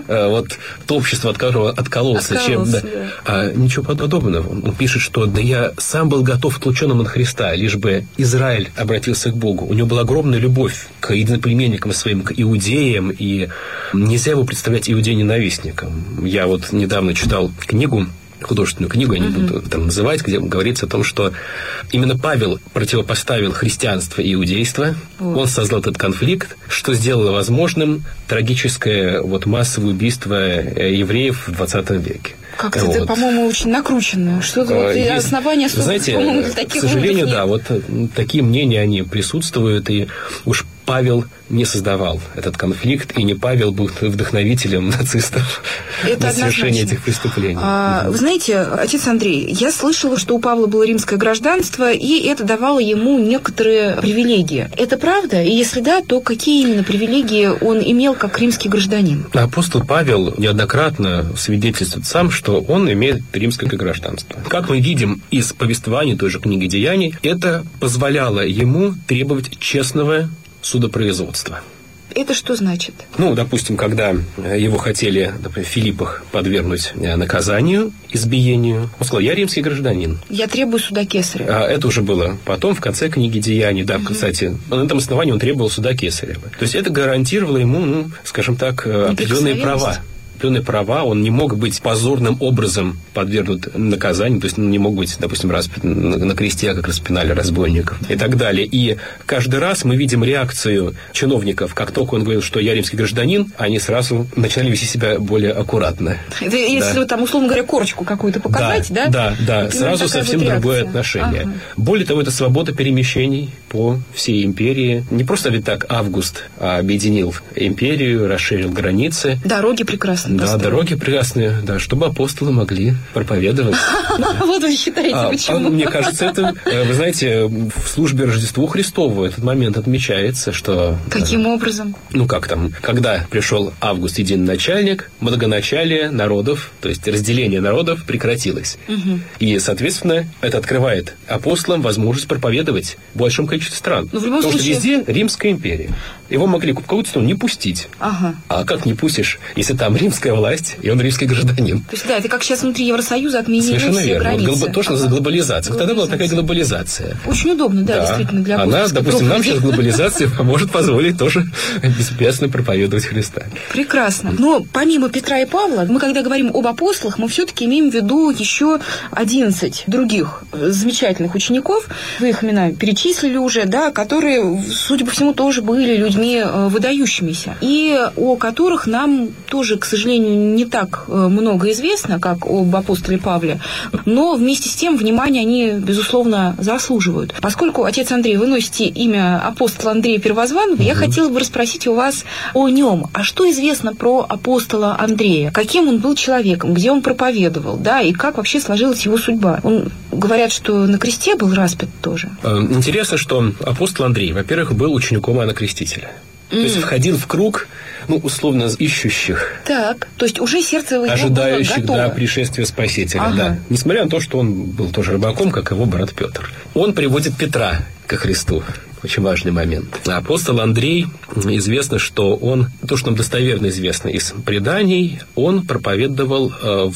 вот то общество, от которого откололся. Откололся, чем, да. Да. А, ничего подобного. Он пишет, что да я сам был готов отлученным от Христа, лишь бы Израиль обратился к Богу. У него была огромная любовь к единоплеменникам своим, к иудеям, и нельзя его представлять иудея-ненавистником. Я вот недавно читал книгу, художественную книгу, я не буду uh-huh. там называть, где говорится о том, что именно Павел противопоставил христианство и иудейство. Uh-huh. Он создал этот конфликт, что сделало возможным трагическое вот, массовое убийство евреев в двадцатом веке. Как-то вот. это, по-моему, очень накручено. Что-то Есть, основания, знаете, по-моему, для таких к сожалению, нет. да, вот такие мнения, они присутствуют, и уж Павел не создавал этот конфликт, и не Павел был вдохновителем нацистов это на совершение однозначно. этих преступлений. А, вы знаете, отец Андрей, я слышала, что у Павла было римское гражданство, и это давало ему некоторые привилегии. Это правда? И если да, то какие именно привилегии он имел как римский гражданин? Апостол Павел неоднократно свидетельствует сам, что он имеет римское гражданство. Как мы видим из повествований той же книги «Деяний», это позволяло ему требовать честного судопроизводства. Это что значит? Ну, допустим, когда его хотели, например, в Филиппах подвергнуть наказанию, избиению, он сказал, я римский гражданин. Я требую суда Кесаря. А это уже было потом, в конце книги «Деяний». Да, угу. Кстати, на этом основании он требовал суда Кесарева. То есть это гарантировало ему, ну, скажем так, определенные права. Определенные права, он не мог быть позорным образом подвергнут наказанию, то есть он не мог быть, допустим, распят на кресте, как распинали разбойников и так далее. И каждый раз мы видим реакцию чиновников, как только он говорил, что я римский гражданин, они сразу начали вести себя более аккуратно. Это, если да. вы там, условно говоря, корочку какую-то показать, да? Да, да, да. Сразу совсем другое отношение. Ага. Более того, это свобода перемещений по всей империи. Не просто ли так Август объединил империю, расширил границы. Дороги прекрасные. Да, дороги прекрасные, да, чтобы апостолы могли проповедовать. Вот вы считаете, почему? Мне кажется, это, вы знаете, в службе Рождеству Христову этот момент отмечается, что... Каким образом? Ну, как там, когда пришел Август, единый начальник, многоначалие народов, то есть разделение народов прекратилось. И, соответственно, это открывает апостолам возможность проповедовать в большом количестве стран. Но в любом Потому случае... что везде Римская империя. Его могли в какую-то страну не пустить. Ага. А как не пустишь, если там римская власть, и он римский гражданин? То есть, да, это как сейчас внутри Евросоюза отменили Совершенно все верно. границы. Вот, то, что называется глобализация. Тогда была такая глобализация. Очень удобно, да, да. действительно, для Она, апостольской допустим, нам проповеди. сейчас глобализация поможет позволить тоже беспрепятственно проповедовать Христа. Прекрасно. Но помимо Петра и Павла, мы, когда говорим об апостолах, мы все-таки имеем в виду еще одиннадцать других замечательных учеников, вы их имена перечислили уже, да, которые, судя по всему, тоже были людьми выдающимися, и о которых нам тоже, к сожалению, не так много известно, как об апостоле Павле, но вместе с тем внимания они, безусловно, заслуживают. Поскольку, отец Андрей, вы носите имя апостола Андрея Первозванного, угу. я хотела бы расспросить у вас о нем. А что известно про апостола Андрея? Каким он был человеком? Где он проповедовал? Да, и как вообще сложилась его судьба? Он, говорят, что на кресте был распят тоже. Интересно, что апостол Андрей, во-первых, был учеником Иоанна Крестителя. Mm. То есть входил в круг, ну, условно, ищущих. Так, то есть уже сердце его ожидающих, было да, пришествия Spасителя, ага. да. Несмотря на то, что он был тоже рыбаком, как его брат Петр. Он приводит Петра ко Христу. Очень важный момент. Апостол Андрей, известно, что он, то, что нам достоверно известно из преданий, он проповедовал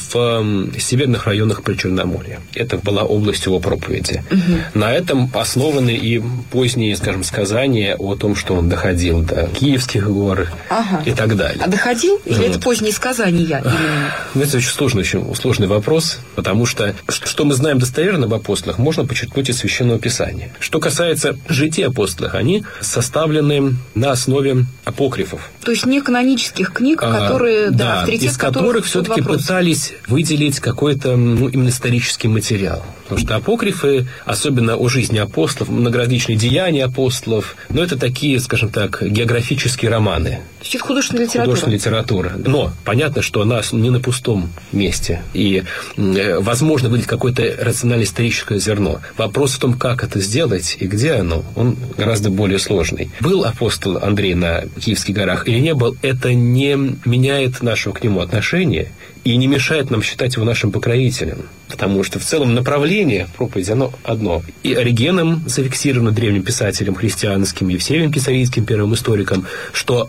в северных районах Причерноморья. Это была область его проповеди. Угу. На этом основаны и поздние, скажем, сказания о том, что он доходил до Киевских гор ага. и так далее. А доходил? Или вот. Это поздние сказания? Ну, это очень сложный, очень сложный вопрос, потому что что мы знаем достоверно об апостолах, можно подчеркнуть из Священного Писания. Что касается жития апостолов, они составлены на основе апокрифов. То есть не канонических книг, которые, а, да, да, авторитет из которых, которых все-таки пытались выделить какой-то, ну, именно исторический материал. Потому что апокрифы, особенно о жизни апостолов, многоразличные деяния апостолов, ну, это такие, скажем так, географические романы. То есть это художественная литература. Художественная литература. Но понятно, что она не на пустом месте. И э, возможно выделить какое-то рационально-историческое зерно. Вопрос в том, как это сделать и где оно, он гораздо более сложный. Был апостол Андрей на Киевских горах или не был, это не меняет нашего к нему отношения и не мешает нам считать его нашим покровителем. Потому что в целом направление проповеди, оно одно. И Оригеном зафиксировано древним писателем христианским, Евсевием Кесарийским, первым историком, что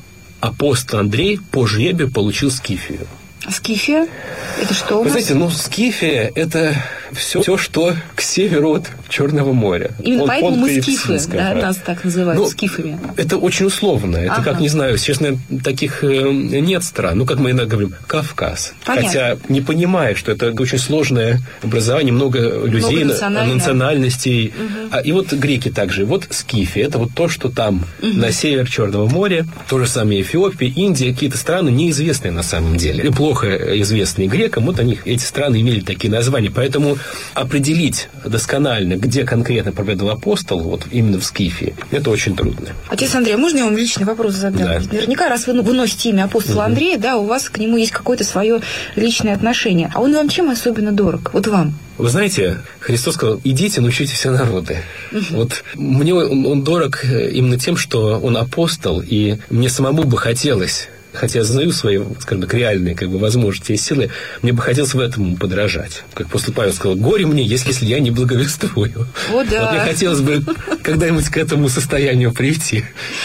апостол Андрей по жребию получил Скифию. Скифия? Это что у Вы нас? знаете, ну, Скифия – это все, все, что к северу от Черного моря. Именно Он, поэтому он мы скифы, да, да. нас так называют, ну, скифами. Это очень условно. Это, ага. как, не знаю, честно, таких э, нет стран. Ну, как мы иногда говорим, Кавказ. Понятно. Хотя, не понимая, что это очень сложное образование, много людей, много национальностей. Угу. А, и вот греки также. Вот Скифия – это вот то, что там, угу. на север Черного моря. То же самое Эфиопия, Индия, какие-то страны неизвестные на самом деле. И плохо известные грекам, вот они, эти страны имели такие названия. Поэтому определить досконально, где конкретно проповедовал апостол, вот именно в Скифии, это очень трудно. Отец Андрей, можно я вам личный вопрос задам? Да. Наверняка, раз вы выносите имя апостола угу. Андрея, да, у вас к нему есть какое-то свое личное отношение. А он вам чем особенно дорог? Вот вам. Вы знаете, Христос сказал: идите, научите все народы. Угу. Вот мне он, он дорог именно тем, что он апостол, и мне самому бы хотелось, хотя я знаю свои, скажем так, реальные как бы, возможности и силы, мне бы хотелось в этом подражать. Как апостол Павел сказал: горе мне, если, если я не благовествую. О, да. Вот мне хотелось бы когда-нибудь к этому состоянию прийти.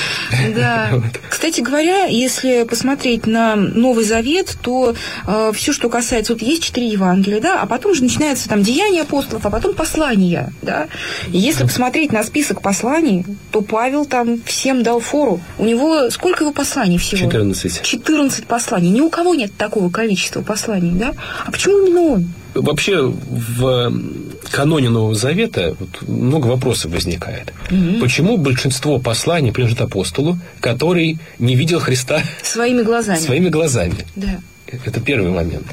Да. Вот. Кстати говоря, если посмотреть на Новый Завет, то э, все, что касается... Вот есть четыре Евангелия, да, а потом же начинается там деяния апостолов, а потом послания, да. И если посмотреть на список посланий, то Павел там всем дал фору. У него... Сколько его посланий всего? четырнадцать. четырнадцать посланий. Ни у кого нет такого количества посланий, да? А почему именно он? Вообще в каноне Нового Завета вот, много вопросов возникает. Угу. Почему большинство посланий принадлежит апостолу, который не видел Христа своими глазами? Своими глазами. Да. Это первый момент.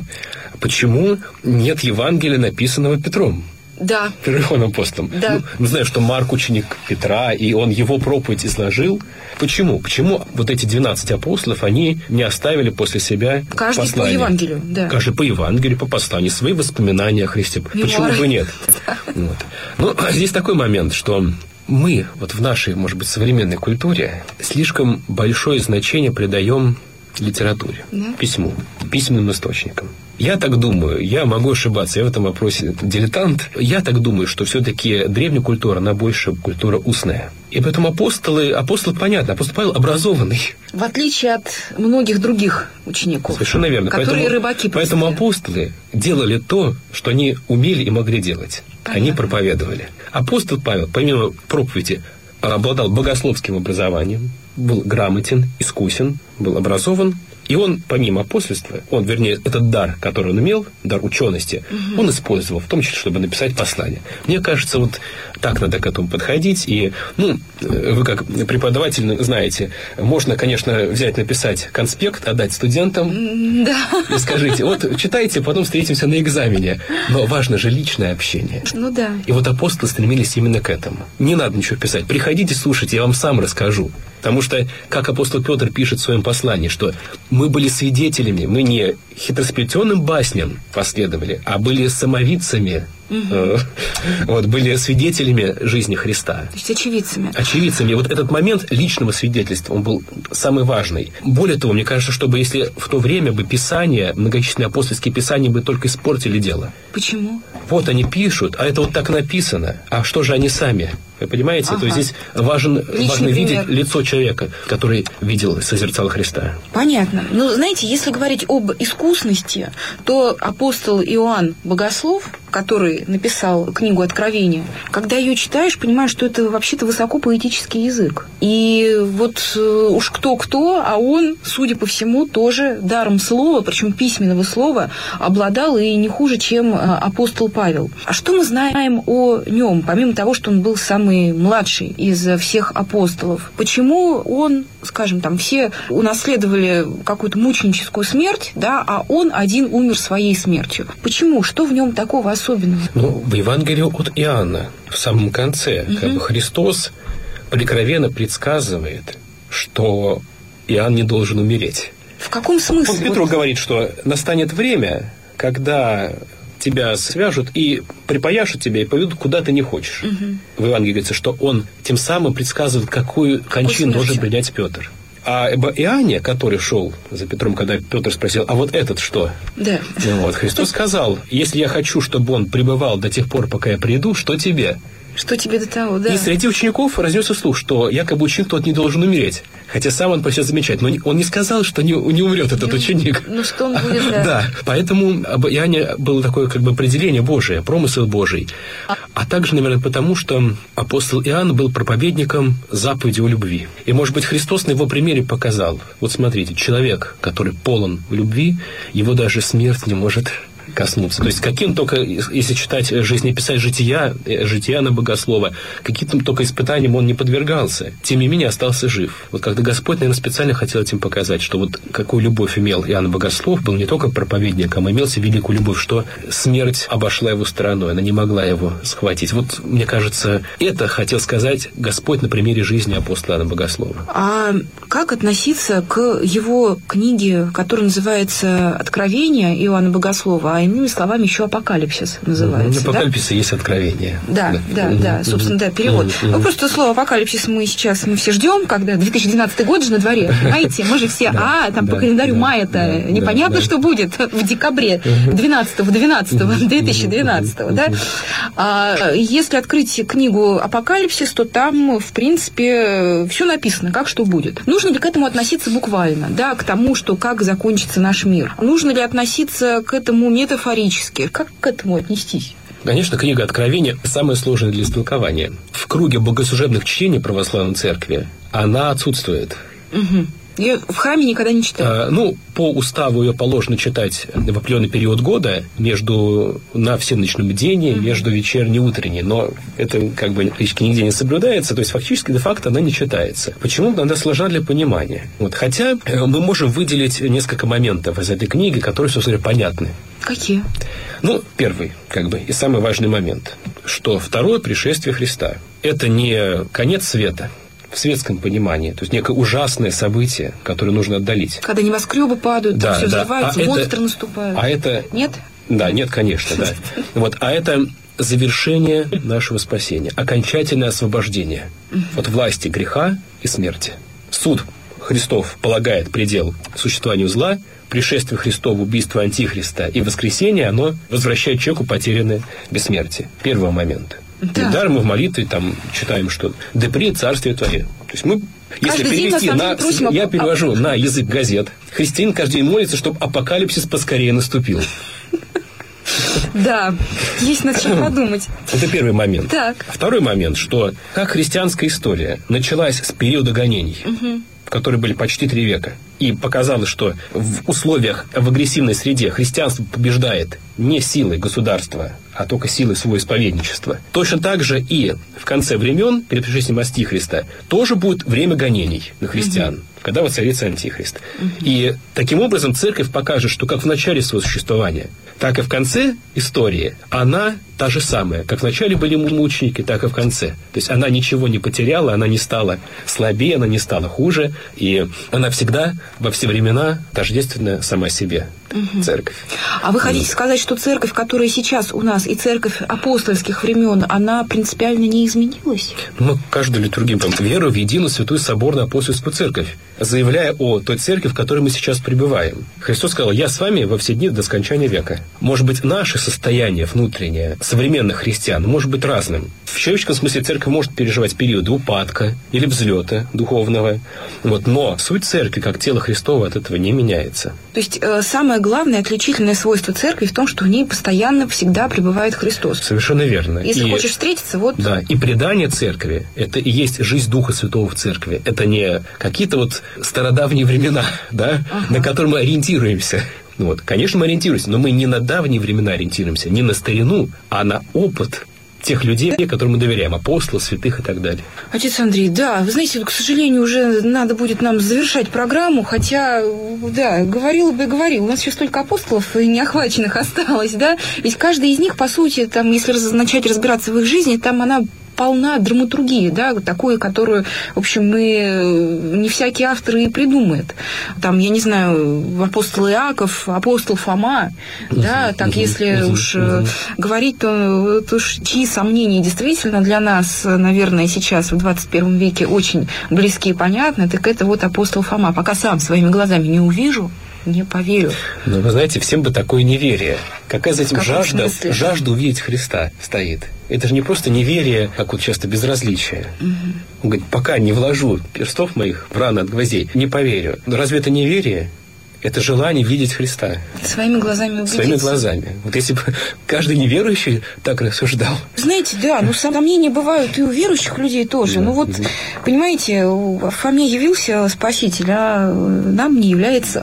Почему нет Евангелия, написанного Петром? Да. Первым апостолом. Да. Ну, мы знаем, что Марк ученик Петра, и он его проповедь изложил. Почему? Почему вот эти двенадцать апостолов, они не оставили после себя каждый послания? по Евангелию, да. Каждый по Евангелию, по посланию, свои воспоминания о Христе. Не Почему может. бы нет? Вот. Ну, здесь такой момент, что мы вот в нашей, может быть, современной культуре слишком большое значение придаем литературе, да? Письму, письменным источникам. Я так думаю, я могу ошибаться, я в этом вопросе дилетант. Я так думаю, что все-таки древняя культура, она больше культура устная. И поэтому апостолы, апостол, понятно, апостол Павел образованный. В отличие от многих других учеников. Совершенно верно. Которые поэтому, рыбаки. Поэтому апостолы делали то, что они умели и могли делать. Понятно. Они проповедовали. Апостол Павел, помимо проповеди, обладал богословским образованием, был грамотен, искусен, был образован. И он, помимо апостольства, он, вернее, этот дар, который он имел, дар учености, угу. он использовал, в том числе, чтобы написать послание. Мне кажется, вот так надо к этому подходить. И, ну, вы как преподаватель знаете, можно, конечно, взять, написать конспект, отдать студентам. Да. И скажите, вот читайте, потом встретимся на экзамене. Но важно же личное общение. Ну да. И вот апостолы стремились именно к этому. Не надо ничего писать. Приходите, слушайте, я вам сам расскажу. Потому что, как апостол Петр пишет в своем послании, что мы были свидетелями, мы не хитросплетенным басням последовали, а были самовидцами, угу. вот, были свидетелями жизни Христа. То есть очевидцами. Очевидцами. Вот этот момент личного свидетельства, он был самый важный. Более того, мне кажется, чтобы если в то время бы Писания, многочисленные апостольские писания бы только испортили дело. Почему? Вот они пишут, а это вот так написано. А что же они сами? Вы понимаете? Ага. То есть здесь важен, важно пример. видеть лицо человека, который видел, созерцал Христа. Понятно. Но, знаете, если говорить об искусности, то апостол Иоанн Богослов, который написал книгу Откровения, когда ее читаешь, понимаешь, что это вообще-то высокопоэтический язык. И вот уж кто-кто, а он, судя по всему, тоже даром слова, причем письменного слова, обладал и не хуже, чем апостол Павел. А что мы знаем о нем, помимо того, что он был самый младший из всех апостолов? Почему он, скажем, там все унаследовали какую-то мученическую смерть, да, а он один умер своей смертью? Почему? Что в нем такого особенного? Ну, в Евангелии от Иоанна, в самом конце, угу. как бы Христос прикровенно предсказывает, что Иоанн не должен умереть. В каком смысле? Он Петру вот... говорит, что настанет время, когда тебя свяжут и припаяшут тебя и поведут куда ты не хочешь. Угу. В Евангелии говорится, что он тем самым предсказывает, какую кончину должен принять Петр. А об Иоанне, который шел за Петром, когда Петр спросил, а вот этот что? Да. Вот, Христос сказал, если я хочу, чтобы он пребывал до тех пор, пока я приду, что тебе? Что тебе до того, да. И среди учеников разнесся слух, что якобы ученик тот не должен умереть. Хотя сам он просил замечать. Но он не сказал, что не, не умрет этот ну, ученик. Ну, что он будет, да. Да, поэтому об Иоанне было такое как бы определение Божие, промысел Божий. А также, наверное, потому, что апостол Иоанн был проповедником заповеди о любви. И, может быть, Христос на его примере показал. Вот смотрите, человек, который полон любви, его даже смерть не может коснуться. То есть каким только, если читать жизнеписать жития, жития на богослова, каким только испытаниям он не подвергался, тем не менее остался жив. Вот когда Господь, наверное, специально хотел этим показать, что вот какую любовь имел Иоанн Богослов, был не только проповедником, а имел себе великую любовь, что смерть обошла его стороной, она не могла его схватить. Вот, мне кажется, это хотел сказать Господь на примере жизни апостола Иоанна Богослова. А как относиться к его книге, которая называется «Откровение» Иоанна Богослова, а иными словами еще «Апокалипсис» называется? Ну, «Апокалипсис» да? Есть «Откровение». Да, да, да, да, собственно, да, перевод. Ну, просто слово «Апокалипсис» мы сейчас мы все ждем, когда две тысячи двенадцатый год же на дворе, понимаете? Мы же все, а, там по календарю мая-то непонятно, что будет в декабре двенадцатого двенадцатого две тысячи двенадцатого, да? А если открыть книгу «Апокалипсис», то там, в принципе, все написано, как что будет. Нужно ли к этому относиться буквально, да, к тому, что как закончится наш мир? Нужно ли относиться к этому метафорически? Как к этому отнестись? Конечно, книга «Откровения» самая сложная для истолкования. В круге богослужебных чтений православной церкви она отсутствует. Угу. Я в храме никогда не читала. А, ну, по уставу ее положено читать в определенный период года между на всеночном бдении, mm-hmm. между вечерней и утренней. Но это как бы нигде не соблюдается, то есть фактически де-факто она не читается. Почему? Она сложна для понимания. Вот, хотя мы можем выделить несколько моментов из этой книги, которые, собственно говоря, понятны. Какие? Ну, первый, как бы, и самый важный момент, что второе пришествие Христа – это не конец света, в светском понимании, то есть некое ужасное событие, которое нужно отдалить. Когда небоскребы падают, да, все да. взрывается, а монстры это, наступают. А это... Нет? Да, нет, конечно, да. Вот, а это завершение нашего спасения, окончательное освобождение от власти греха и смерти. Суд Христов полагает предел существованию зла, пришествие Христова, убийство Антихриста и воскресение, оно возвращает человеку потерянное бессмертие. Первый момент. Да. Недаром мы в молитве там читаем, что «Да придет царствие Твое». То есть мы, если каждый перевести, на, просим, я перевожу на язык газет, христианин каждый день молится, чтобы апокалипсис поскорее наступил. Да, есть над чем подумать. Это первый момент. Так. Второй момент, что как христианская история началась с периода гонений, угу. которые были почти три века, и показалось, что в условиях, в агрессивной среде христианство побеждает не силой государства, а только силой своего исповедничества. Точно так же и в конце времен, перед пришествием Антихриста, тоже будет время гонений на христиан, угу. когда воцарится Антихрист. Угу. И таким образом церковь покажет, что как в начале своего существования, так и в конце истории она та же самая. Как в начале были мученики, так и в конце. То есть она ничего не потеряла, она не стала слабее, она не стала хуже, и она всегда во все времена тождественна сама себе. Угу. Церковь. А вы хотите сказать, что церковь, которая сейчас у нас, и церковь апостольских времен, она принципиально не изменилась? Мы каждую литургию веру в единую святую соборную апостольскую церковь, заявляя о той церкви, в которой мы сейчас пребываем. Христос сказал: «Я с вами во все дни до скончания века». Может быть, наше состояние внутреннее, современных христиан, может быть разным. В человеческом смысле церковь может переживать периоды упадка или взлета духовного. Вот. Но суть церкви, как тело Христово, от этого не меняется. То есть э, самое главное отличительное свойство церкви в том, что в ней постоянно всегда пребывает Христос. Совершенно верно. Если и, хочешь встретиться, вот... Да, и предание церкви – это и есть жизнь Духа Святого в церкви. Это не какие-то вот стародавние времена, да, ага. на которые мы ориентируемся. Вот. Конечно, мы ориентируемся, но мы не на давние времена ориентируемся, не на старину, а на опыт тех людей, которым мы доверяем, апостолов, святых и так далее. Отец Андрей, да, вы знаете, к сожалению, уже надо будет нам завершать программу, хотя, да, говорила бы и говорила, у нас еще столько апостолов неохваченных осталось, да, ведь каждый из них, по сути, там, если начать разбираться в их жизни, там она полна драматургии, да, такой, которую, в общем, мы, не всякий автор и придумает. Там, я не знаю, апостол Иаков, апостол Фома, uh-huh, да, так uh-huh, если uh-huh, уж uh-huh. говорить, то, то уж чьи сомнения действительно для нас, наверное, сейчас в двадцать первом веке очень близки и понятны, так это вот апостол Фома. Пока сам своими глазами не увижу, не поверю. Но вы знаете, всем бы такое неверие. Какая за этим жажда, смысле? жажда увидеть Христа стоит. Это же не просто неверие, как вот часто безразличие. Угу. Он говорит, пока не вложу перстов моих в раны от гвоздей, не поверю. Но разве это неверие? Это желание видеть Христа. Своими глазами убедиться. Своими глазами. Вот если бы каждый неверующий так рассуждал. Знаете, да, ну сомнения бывают и у верующих людей тоже. Да. Ну вот, понимаете, в Фоме явился Спаситель, а нам не является.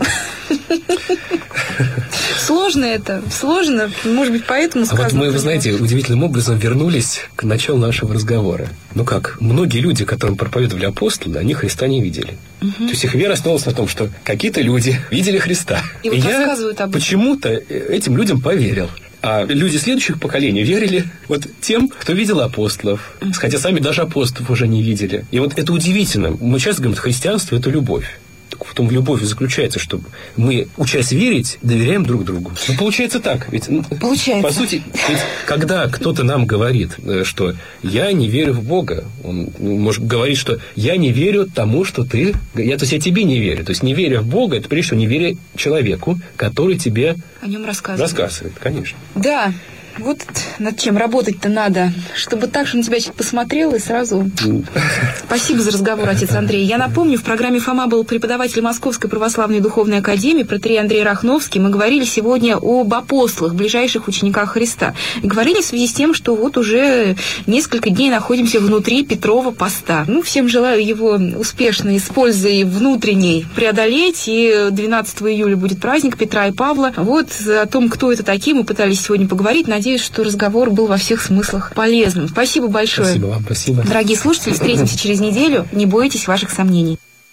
Сложно это, сложно. Может быть, поэтому сказано. А вот мы, вы знаете, удивительным образом вернулись к началу нашего разговора. Ну как, многие люди, которым проповедовали апостолы, они Христа не видели. Угу. То есть их вера основывалась на том, что какие-то люди видели Христа. И, вот и я об этом. почему-то этим людям поверил. А люди следующих поколений верили вот тем, кто видел апостолов. Mm-hmm. Хотя сами даже апостолов уже не видели. И вот это удивительно. Мы часто говорим, что христианство – это любовь. Так в том в любовь заключается, что мы, учась верить, доверяем друг другу. Ну, получается так. Ведь, получается. По сути, ведь, когда кто-то нам говорит, что я не верю в Бога, он может говорить, что я не верю тому, что ты... Я, то есть я тебе не верю. То есть не веря в Бога, это прежде всего не веря человеку, который тебе о нем рассказывает. Рассказывает, конечно. Да. Вот над чем работать-то надо, чтобы так же на тебя человек посмотрел и сразу... Спасибо за разговор, отец Андрей. Я напомню, в программе Фома был преподаватель Московской православной духовной академии, протоиерей Андрей Рахновский. Мы говорили сегодня об апостолах, ближайших учениках Христа. И говорили в связи с тем, что вот уже несколько дней находимся внутри Петрова поста. Ну, всем желаю его успешно, с пользой внутренней преодолеть. И двенадцатого июля будет праздник Петра и Павла. Вот о том, кто это такие, мы пытались сегодня поговорить. Надеюсь, что разговор был во всех смыслах полезным. Спасибо большое. Спасибо вам, спасибо. Дорогие слушатели, встретимся через неделю. Не бойтесь ваших сомнений.